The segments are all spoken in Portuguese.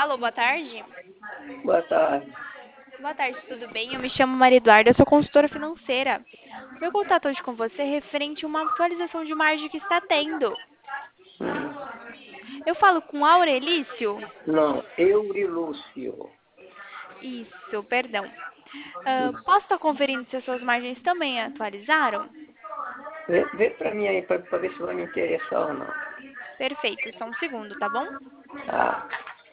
Alô, boa tarde. Boa tarde. Boa tarde, tudo bem? Eu me chamo Maria Eduarda, eu sou consultora financeira. Meu contato hoje com você é referente a uma atualização de margem que está tendo. Eu falo com Aurelício? Não, Eurilúcio. Isso, perdão. Posso estar conferindo se as suas margens também atualizaram? Vê pra mim aí, pra ver se vai me interessar ou não. Perfeito, só um segundo, tá bom? Ah,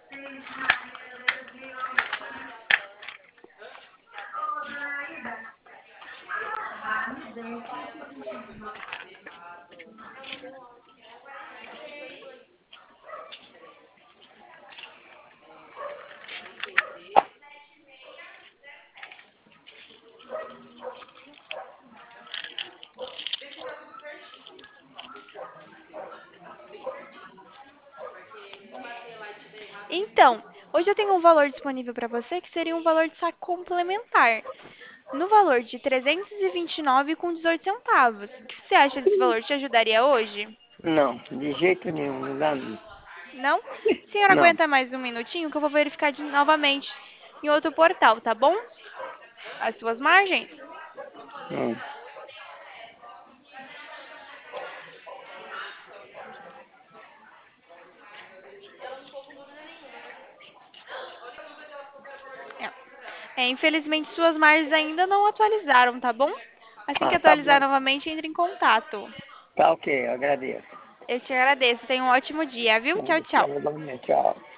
Então, hoje eu tenho um valor disponível para você que seria um valor de saque complementar, no valor de 329,18 centavos. O que você acha desse valor? Te ajudaria hoje? não, de jeito nenhum, não dá não. Não? A senhora Não. aguenta mais um minutinho que eu vou verificar novamente em outro portal, tá bom? As suas margens? Hum. Infelizmente, suas margens ainda não atualizaram, tá bom? Assim que Ah, tá atualizar bom. novamente, entre em contato. Tá ok, agradeço. Eu te agradeço. Tenha um ótimo dia, viu? Tchau, tchau. Igualmente, tchau.